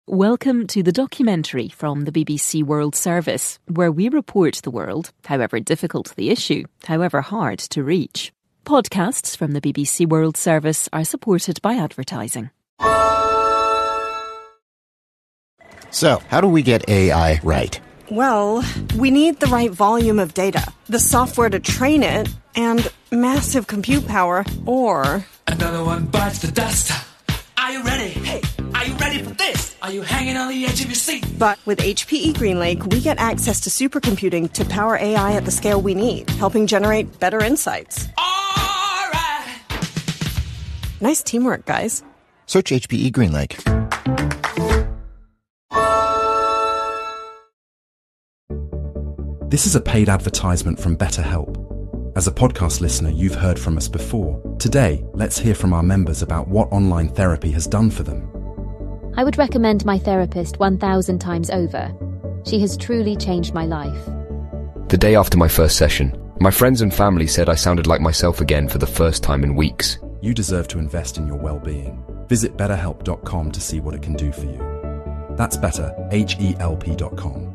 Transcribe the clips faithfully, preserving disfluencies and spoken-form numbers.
Welcome to the documentary from the B B C World Service, where we report the world, however difficult the issue, however hard to reach. Podcasts from the B B C World Service are supported by advertising. So, how do we get A I right? Well, we need the right volume of data, the software to train it, and massive compute power, or... Another one bites the dust. Are you ready? Hey, are you ready for this? Are you hanging on the edge of your seat? But with H P E GreenLake, we get access to supercomputing to power A I at the scale we need, helping generate better insights. All right. Nice teamwork, guys. Search H P E GreenLake. This is a paid advertisement from BetterHelp. As a podcast listener, you've heard from us before. Today, let's hear from our members about what online therapy has done for them. I would recommend my therapist one thousand times over. She has truly changed my life. The day after my first session, my friends and family said I sounded like myself again for the first time in weeks. You deserve to invest in your well-being. Visit better help dot com to see what it can do for you. That's better, H E L P dot com.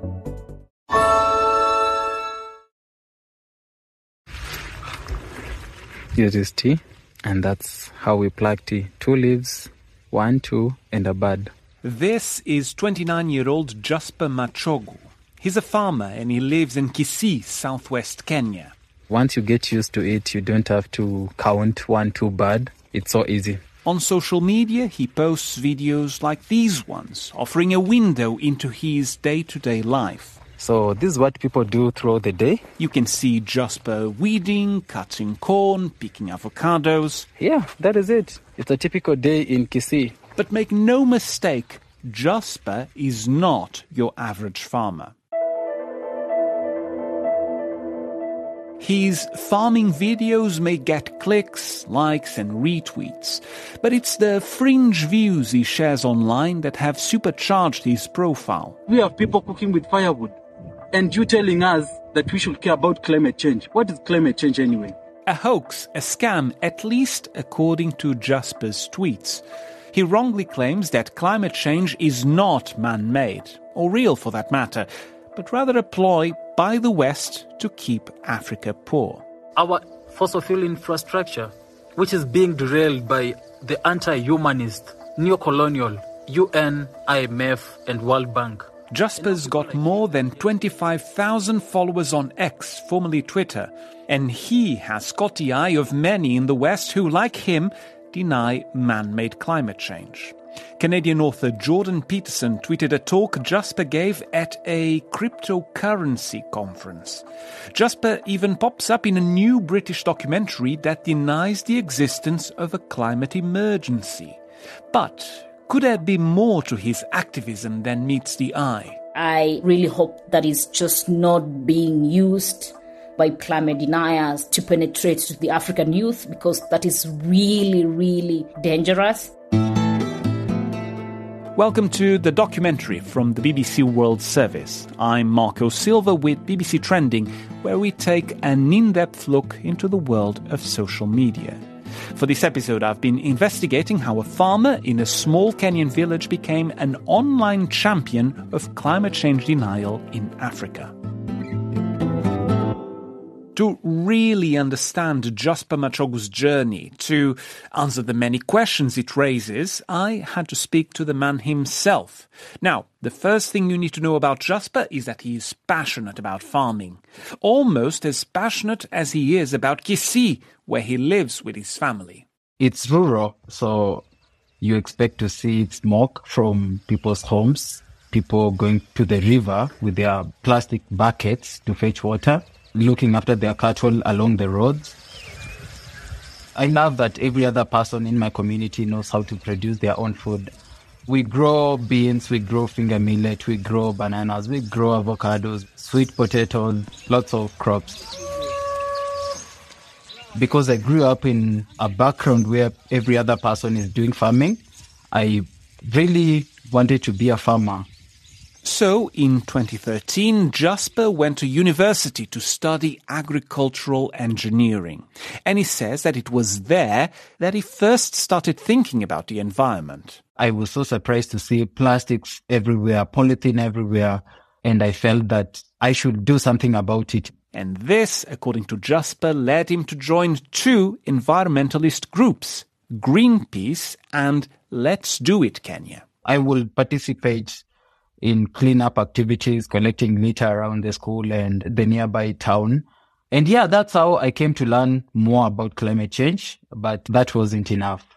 Here is tea, and that's how we plug tea. Two leaves, one, two, and a bud. This is twenty-nine-year-old Jasper Machogu. He's a farmer and he lives in Kisii, southwest Kenya. Once you get used to it, you don't have to count one, two, bud. It's so easy. On social media, he posts videos like these ones, offering a window into his day-to-day life. So this is what people do throughout the day. You can see Jasper weeding, cutting corn, picking avocados. Yeah, that is it. It's a typical day in Kisii. But make no mistake, Jasper is not your average farmer. His farming videos may get clicks, likes and retweets, but it's the fringe views he shares online that have supercharged his profile. We have people cooking with firewood, and you telling us that we should care about climate change. What is climate change anyway? A hoax, a scam, at least according to Jasper's tweets. He wrongly claims that climate change is not man-made, or real for that matter, but rather a ploy by the West to keep Africa poor. Our fossil fuel infrastructure, which is being derailed by the anti-humanist, neo-colonial U N, I M F and World Bank. Jasper's got more than twenty-five thousand followers on X, formerly Twitter, and he has caught the eye of many in the West who, like him, deny man-made climate change. Canadian author Jordan Peterson tweeted a talk Jasper gave at a cryptocurrency conference. Jasper even pops up in a new British documentary that denies the existence of a climate emergency. But could there be more to his activism than meets the eye? I really hope that it's just not being used by climate deniers to penetrate to the African youth, because that is really, really dangerous. Welcome to the documentary from the B B C World Service. I'm Marco Silva with B B C Trending, where we take an in-depth look into the world of social media. For this episode, I've been investigating how a farmer in a small Kenyan village became an online champion of climate change denial in Africa. To really understand Jasper Machogu's journey, to answer the many questions it raises, I had to speak to the man himself. Now, the first thing you need to know about Jasper is that he is passionate about farming. Almost as passionate as he is about Kisii, where he lives with his family. It's rural, so you expect to see smoke from people's homes, people going to the river with their plastic buckets to fetch water, looking after their cattle along the roads. I love that every other person in my community knows how to produce their own food. We grow beans, we grow finger millet, we grow bananas, we grow avocados, sweet potatoes, lots of crops. Because I grew up in a background where every other person is doing farming, I really wanted to be a farmer. So, in twenty thirteen, Jasper went to university to study agricultural engineering. And he says that it was there that he first started thinking about the environment. I was so surprised to see plastics everywhere, polythene everywhere, and I felt that I should do something about it. And this, according to Jasper, led him to join two environmentalist groups, Greenpeace and Let's Do It Kenya. I will participate in cleanup activities, collecting litter around the school and the nearby town. And yeah, that's how I came to learn more about climate change, but that wasn't enough.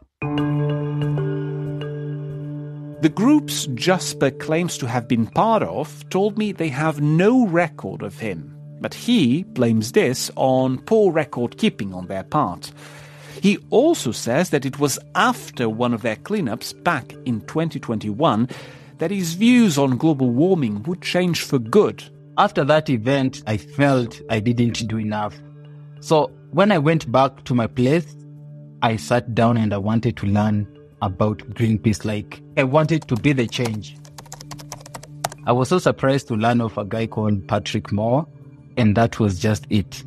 The groups Jasper claims to have been part of told me they have no record of him, but he blames this on poor record keeping on their part. He also says that it was after one of their cleanups back in twenty twenty-one that his views on global warming would change for good. After that event, I felt I didn't do enough. So when I went back to my place, I sat down and I wanted to learn about Greenpeace. Like, I wanted to be the change. I was so surprised to learn of a guy called Patrick Moore, and that was just it.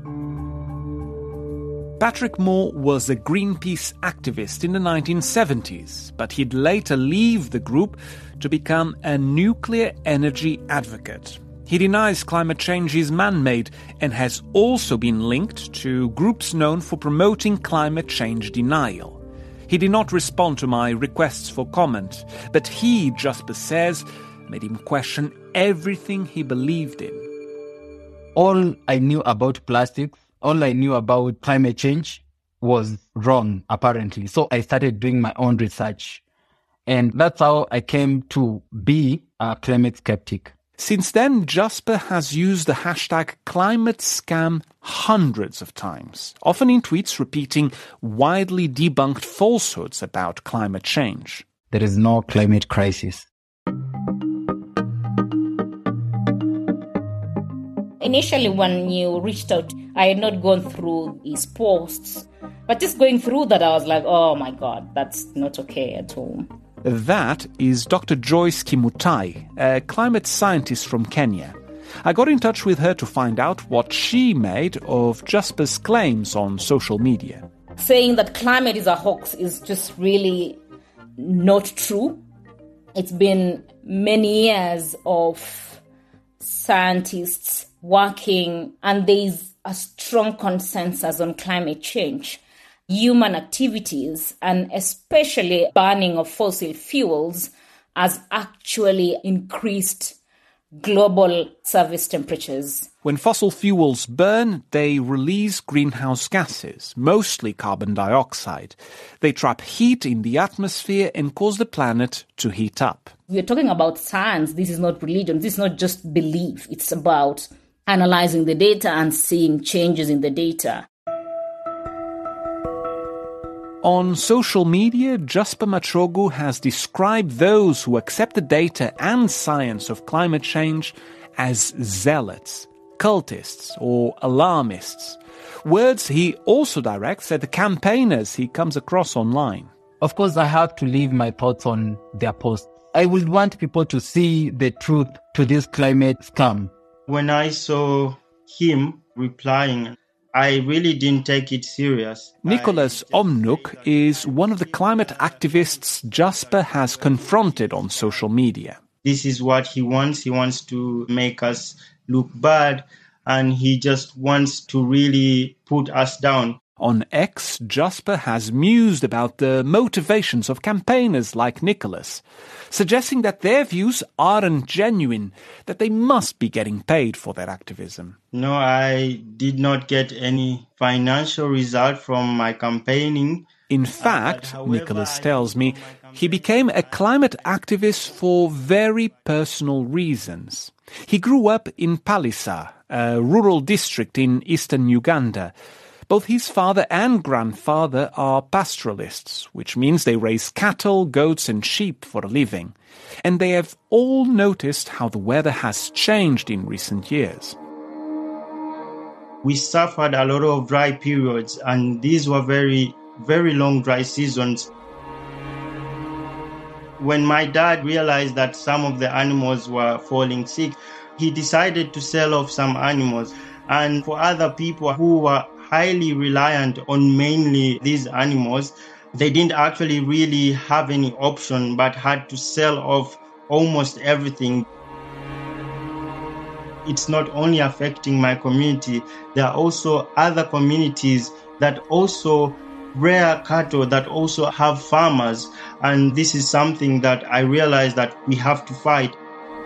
Patrick Moore was a Greenpeace activist in the nineteen seventies, but he'd later leave the group to become a nuclear energy advocate. He denies climate change is man-made and has also been linked to groups known for promoting climate change denial. He did not respond to my requests for comment, but he, Jasper says, made him question everything he believed in. All I knew about plastics, all I knew about climate change was wrong, apparently. So I started doing my own research. And that's how I came to be a climate skeptic. Since then, Jasper has used the hashtag ClimateScam hundreds of times, often in tweets repeating widely debunked falsehoods about climate change. There is no climate crisis. Initially, when you reached out, I had not gone through his posts, but just going through that, I was like, oh my God, that's not okay at all. That is Doctor Joyce Kimutai, a climate scientist from Kenya. I got in touch with her to find out what she made of Jasper's claims on social media. Saying that climate is a hoax is just really not true. It's been many years of scientists working, and there's a strong consensus on climate change. Human activities, and especially burning of fossil fuels, has actually increased global surface temperatures. When fossil fuels burn, they release greenhouse gases, mostly carbon dioxide. They trap heat in the atmosphere and cause the planet to heat up. We're talking about science. This is not religion. This is not just belief. It's about analyzing the data and seeing changes in the data. On social media, Jasper Machogu has described those who accept the data and science of climate change as zealots, cultists, or alarmists. Words he also directs at the campaigners he comes across online. Of course, I have to leave my thoughts on their posts. I would want people to see the truth to this climate scam. When I saw him replying, I really didn't take it serious. Nicholas Omnuk is one of the climate activists Jasper has confronted on social media. This is what he wants. He wants to make us look bad, and he just wants to really put us down. On X, Jasper has mused about the motivations of campaigners like Nicholas, suggesting that their views aren't genuine, that they must be getting paid for their activism. No, I did not get any financial result from my campaigning. In fact, uh, Nicholas tells me, he became a climate activist for very personal reasons. He grew up in Palisa, a rural district in eastern Uganda. Both his father and grandfather are pastoralists, which means they raise cattle, goats and sheep for a living. And they have all noticed how the weather has changed in recent years. We suffered a lot of dry periods, and these were very, very long dry seasons. When my dad realized that some of the animals were falling sick, he decided to sell off some animals. And for other people who were highly reliant on mainly these animals, they didn't actually really have any option but had to sell off almost everything. It's not only affecting my community, there are also other communities that also rear cattle, that also have farmers. And this is something that I realize that we have to fight.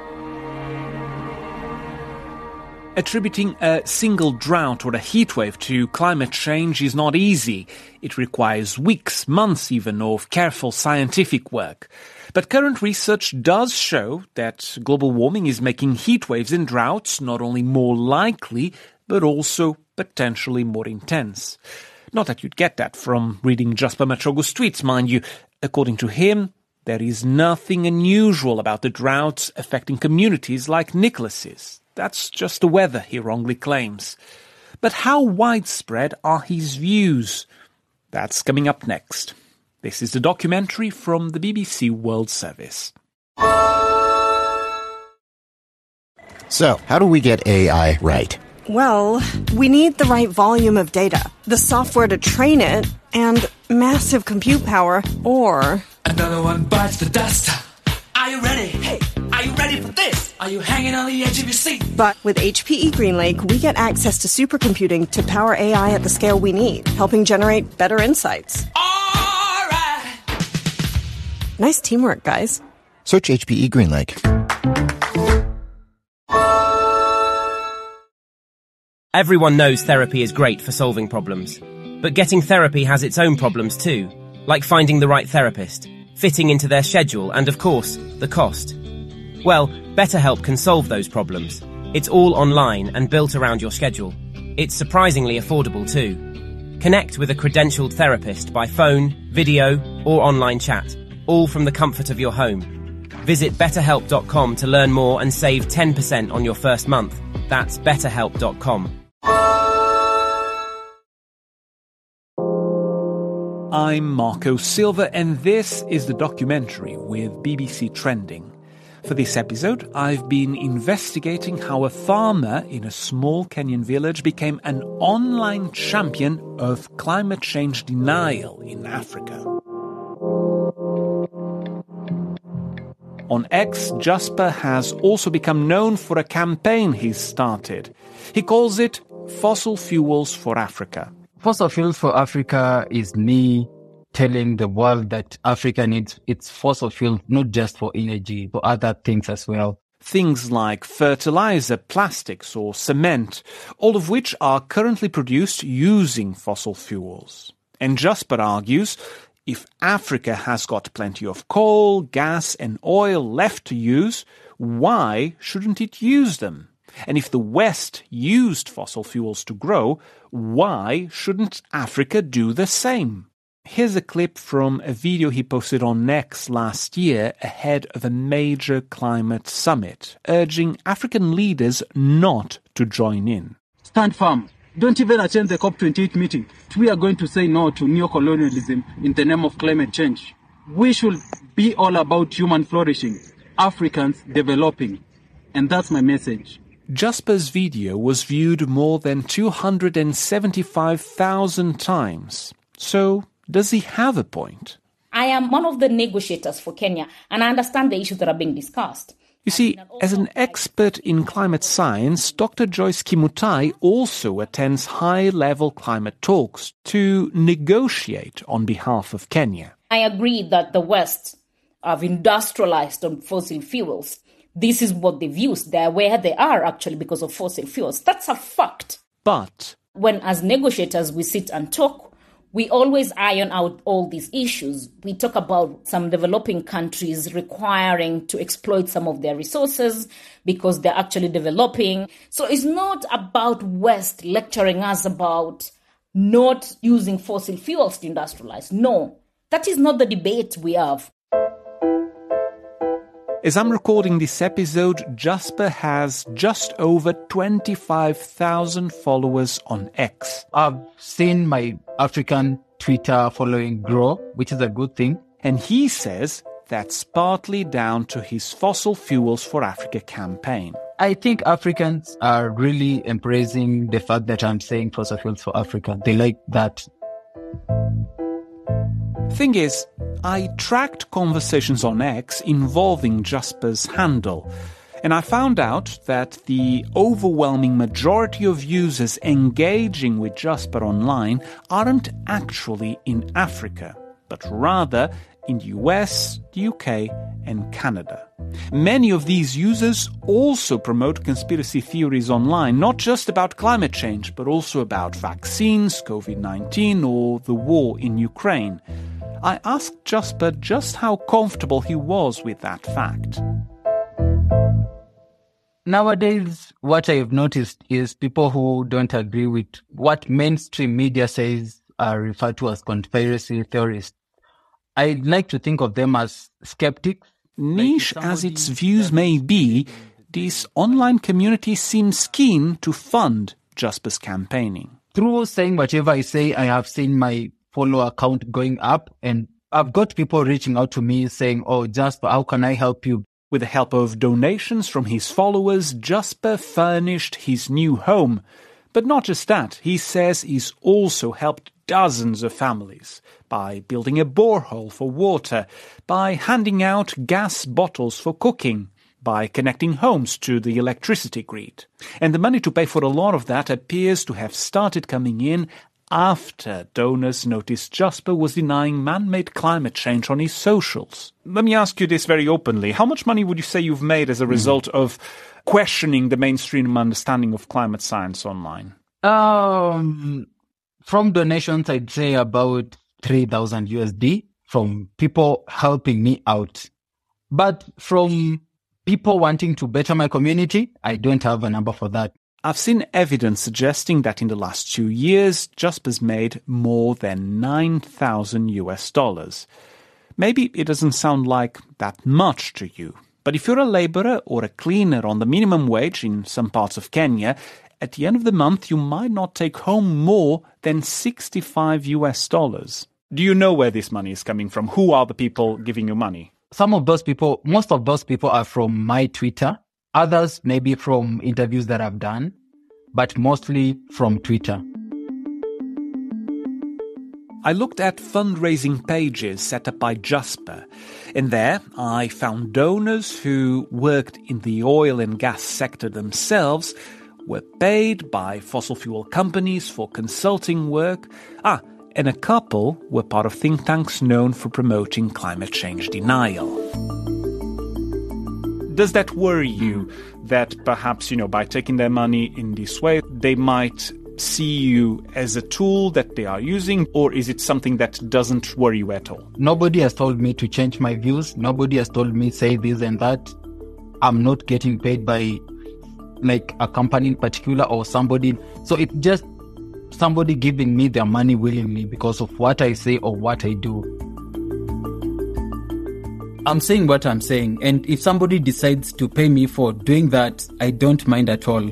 Attributing a single drought or a heatwave to climate change is not easy. It requires weeks, months even, of careful scientific work. But current research does show that global warming is making heatwaves and droughts not only more likely, but also potentially more intense. Not that you'd get that from reading Jasper Machogo's tweets, mind you. According to him, there is nothing unusual about the droughts affecting communities like Nicholas's. That's just the weather, he wrongly claims. But how widespread are his views? That's coming up next. This is the documentary from the B B C World Service. So, how do we get A I right? Well, we need the right volume of data, the software to train it, and massive compute power, or... Another one bites the dust. Are you ready? Hey, are you ready for this? Are you hanging on the edge of your seat? But with H P E GreenLake, we get access to supercomputing to power A I at the scale we need, helping generate better insights. All right. Nice teamwork, guys. Search H P E GreenLake. Everyone knows therapy is great for solving problems. But getting therapy has its own problems too, like finding the right therapist, fitting into their schedule, and of course, the cost. Well, BetterHelp can solve those problems. It's all online and built around your schedule. It's surprisingly affordable too. Connect with a credentialed therapist by phone, video, or online chat, all from the comfort of your home. Visit better help dot com to learn more and save ten percent on your first month. That's better help dot com. I'm Marco Silva, and this is the documentary with B B C Trending. For this episode, I've been investigating how a farmer in a small Kenyan village became an online champion of climate change denial in Africa. On X, Jasper has also become known for a campaign he's started. He calls it Fossil Fuels for Africa. Fossil Fuels for Africa is me telling the world that Africa needs its fossil fuels, not just for energy, for other things as well. Things like fertilizer, plastics or cement, all of which are currently produced using fossil fuels. And Jasper argues, if Africa has got plenty of coal, gas and oil left to use, why shouldn't it use them? And if the West used fossil fuels to grow, why shouldn't Africa do the same? Here's a clip from a video he posted on X last year ahead of a major climate summit, urging African leaders not to join in. Stand firm. Don't even attend the COP twenty-eight meeting. We are going to say no to neocolonialism in the name of climate change. We should be all about human flourishing, Africans developing. And that's my message. Jasper's video was viewed more than two hundred seventy-five thousand times. So, does he have a point? I am one of the negotiators for Kenya, and I understand the issues that are being discussed. You see, as an expert in climate science, Doctor Joyce Kimutai also attends high-level climate talks to negotiate on behalf of Kenya. I agree that the West have industrialized on fossil fuels. This is what they've used. They're where they are actually because of fossil fuels. That's a fact. But when as negotiators we sit and talk, we always iron out all these issues. We talk about some developing countries requiring to exploit some of their resources because they're actually developing. So it's not about West lecturing us about not using fossil fuels to industrialize. No, that is not the debate we have. As I'm recording this episode, Jasper has just over twenty-five thousand followers on X. I've seen my African Twitter following grow, which is a good thing. And he says that's partly down to his Fossil Fuels for Africa campaign. I think Africans are really embracing the fact that I'm saying Fossil Fuels for Africa. They like that. Thing is, I tracked conversations on X involving Jasper's handle, and I found out that the overwhelming majority of users engaging with Jasper online aren't actually in Africa, but rather in the U S, the U K, and Canada. Many of these users also promote conspiracy theories online, not just about climate change, but also about vaccines, COVID nineteen, or the war in Ukraine. I asked Jasper just how comfortable he was with that fact. Nowadays, what I've noticed is people who don't agree with what mainstream media says are referred to as conspiracy theorists. I'd like to think of them as skeptics. Niche as its views may be, this online community seems keen to fund Jasper's campaigning. Through saying whatever I say, I have seen my follower count going up, and I've got people reaching out to me saying, oh, Jasper, how can I help you? With the help of donations from his followers, Jasper furnished his new home. But not just that, he says he's also helped dozens of families by building a borehole for water, by handing out gas bottles for cooking, by connecting homes to the electricity grid. And the money to pay for a lot of that appears to have started coming in after donors noticed Jasper was denying man-made climate change on his socials. Let me ask you this very openly. How much money would you say you've made as a result mm. of questioning the mainstream understanding of climate science online? Um, from donations, I'd say about three thousand U S D from people helping me out. But from people wanting to better my community, I don't have a number for that. I've seen evidence suggesting that in the last two years, Jasper's made more than nine thousand U S dollars. Maybe it doesn't sound like that much to you, but if you're a labourer or a cleaner on the minimum wage in some parts of Kenya, at the end of the month you might not take home more than sixty-five U S dollars. Do you know where this money is coming from? Who are the people giving you money? Some of those people, most of those people are from my Twitter. Others maybe from interviews that I've done, but mostly from Twitter. I looked at fundraising pages set up by Jasper, and there I found donors who worked in the oil and gas sector themselves, were paid by fossil fuel companies for consulting work, ah, and a couple were part of think tanks known for promoting climate change denial. Does that worry you that perhaps, you know, by taking their money in this way, they might see you as a tool that they are using, or is it something that doesn't worry you at all? Nobody has told me to change my views. Nobody has told me say this and that. I'm not getting paid by like a company in particular or somebody. So it's just somebody giving me their money willingly because of what I say or what I do. I'm saying what I'm saying, and if somebody decides to pay me for doing that, I don't mind at all.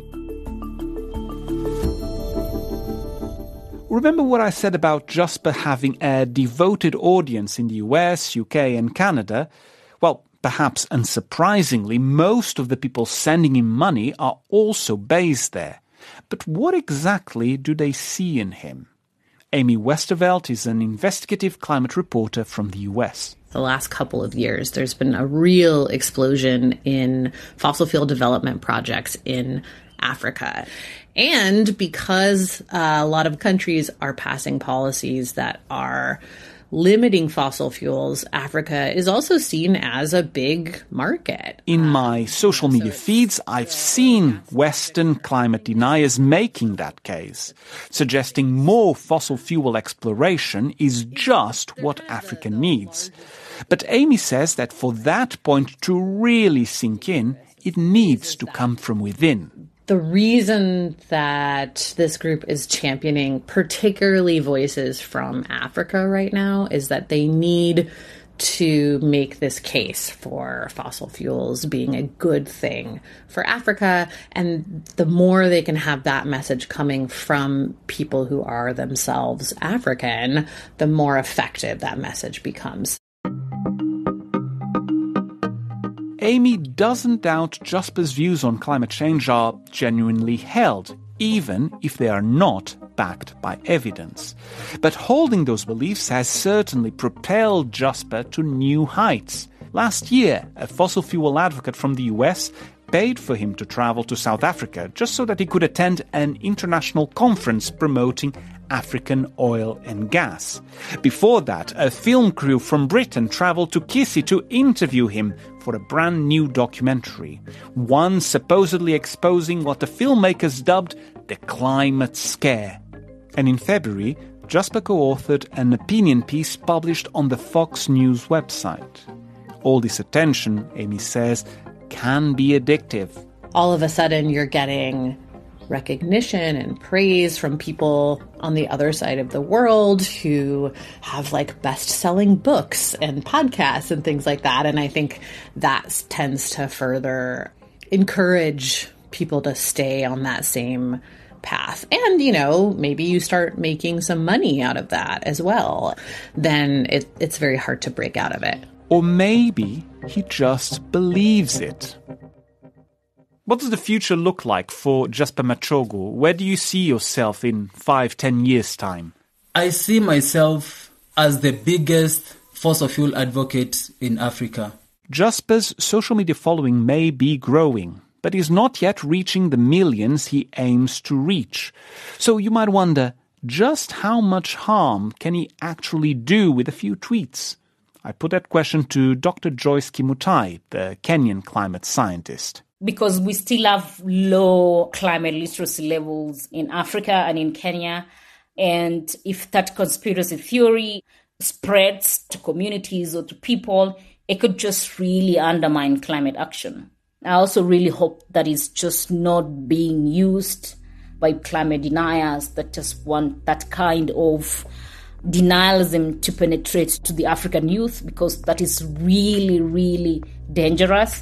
Remember what I said about Jasper having a devoted audience in the U S, U K and Canada? Well, perhaps unsurprisingly, most of the people sending him money are also based there. But what exactly do they see in him? Amy Westervelt is an investigative climate reporter from the U S. The last couple of years, there's been a real explosion in fossil fuel development projects in Africa. And because uh, a lot of countries are passing policies that are limiting fossil fuels, Africa is also seen as a big market. In my social media feeds, I've seen Western climate deniers making that case, suggesting more fossil fuel exploration is just what Africa needs. But Amy says that for that point to really sink in, it needs to come from within. The reason that this group is championing particularly voices from Africa right now is that they need to make this case for fossil fuels being a good thing for Africa. And the more they can have that message coming from people who are themselves African, the more effective that message becomes. Amy doesn't doubt Jasper's views on climate change are genuinely held, even if they are not backed by evidence. But holding those beliefs has certainly propelled Jasper to new heights. Last year, a fossil fuel advocate from the U S paid for him to travel to South Africa just so that he could attend an international conference promoting African oil and gas. Before that, a film crew from Britain travelled to Kisii to interview him for a brand new documentary, one supposedly exposing what the filmmakers dubbed the climate scare. And in February, Jasper co-authored an opinion piece published on the Fox News website. All this attention, Amy says, can be addictive. All of a sudden, you're getting recognition and praise from people on the other side of the world who have like best-selling books and podcasts and things like that. And I think that tends to further encourage people to stay on that same path. And, you know, maybe you start making some money out of that as well. Then it, it's very hard to break out of it. Or maybe he just believes it. What does the future look like for Jasper Machogu? Where do you see yourself in five, ten years' time? I see myself as the biggest fossil fuel advocate in Africa. Jasper's social media following may be growing, but he's not yet reaching the millions he aims to reach. So you might wonder, just how much harm can he actually do with a few tweets? I put that question to Doctor Joyce Kimutai, the Kenyan climate scientist. Because we still have low climate literacy levels in Africa and in Kenya. And if that conspiracy theory spreads to communities or to people, it could just really undermine climate action. I also really hope that it's just not being used by climate deniers that just want that kind of denialism to penetrate to the African youth, because that is really, really dangerous.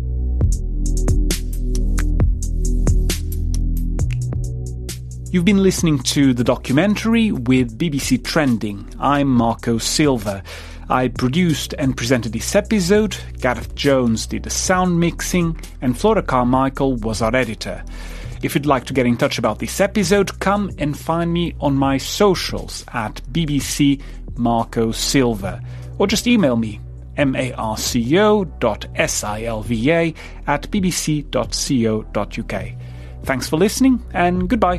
You've been listening to The Documentary with B B C Trending. I'm Marco Silva. I produced and presented this episode, Gareth Jones did the sound mixing, and Flora Carmichael was our editor. If you'd like to get in touch about this episode, come and find me on my socials at B B C Marco Silva, or just email me, marco dot silva at bbc dot co dot uk. Thanks for listening, and goodbye.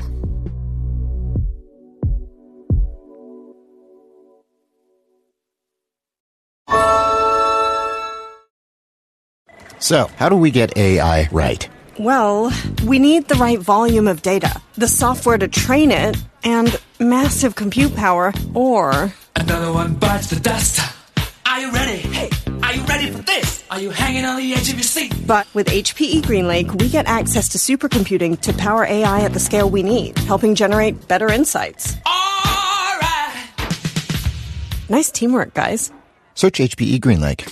So, how do we get A I right? Well, we need the right volume of data, the software to train it, and massive compute power, or... Another one bites the dust. Are you ready? Hey, are you ready for this? Are you hanging on the edge of your seat? But with H P E GreenLake, we get access to supercomputing to power A I at the scale we need, helping generate better insights. All right. Nice teamwork, guys. Search H P E GreenLake.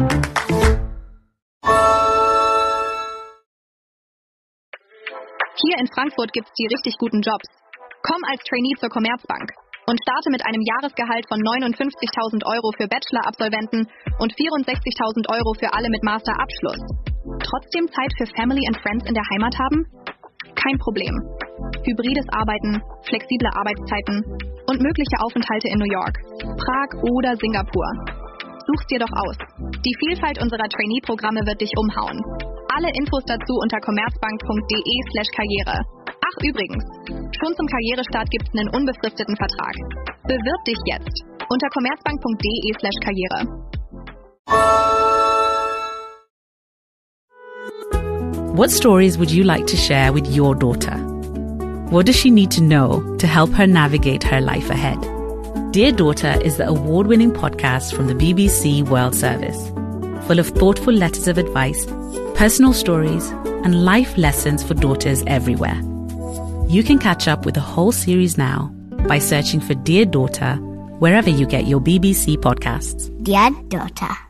Hier in Frankfurt gibt's die richtig guten Jobs. Komm als Trainee zur Commerzbank und starte mit einem Jahresgehalt von neunundfünfzigtausend Euro für Bachelor-Absolventen und vierundsechzigtausend Euro für alle mit Master-Abschluss. Trotzdem Zeit für Family and Friends in der Heimat haben? Kein Problem. Hybrides Arbeiten, flexible Arbeitszeiten und mögliche Aufenthalte in New York, Prag oder Singapur. Such's dir doch aus. Die Vielfalt unserer Trainee-Programme wird dich umhauen. Alle Infos dazu unter commerzbank.de slash karriere. Ach übrigens, schon zum Karrierestart gibt's einen unbefristeten Vertrag. Bewirb dich jetzt unter commerzbank.de slash karriere. What stories would you like to share with your daughter? What does she need to know to help her navigate her life ahead? Dear Daughter is the award-winning podcast from the B B C World Service, full of thoughtful letters of advice, personal stories, and life lessons for daughters everywhere. You can catch up with the whole series now by searching for Dear Daughter wherever you get your B B C podcasts. Dear Daughter.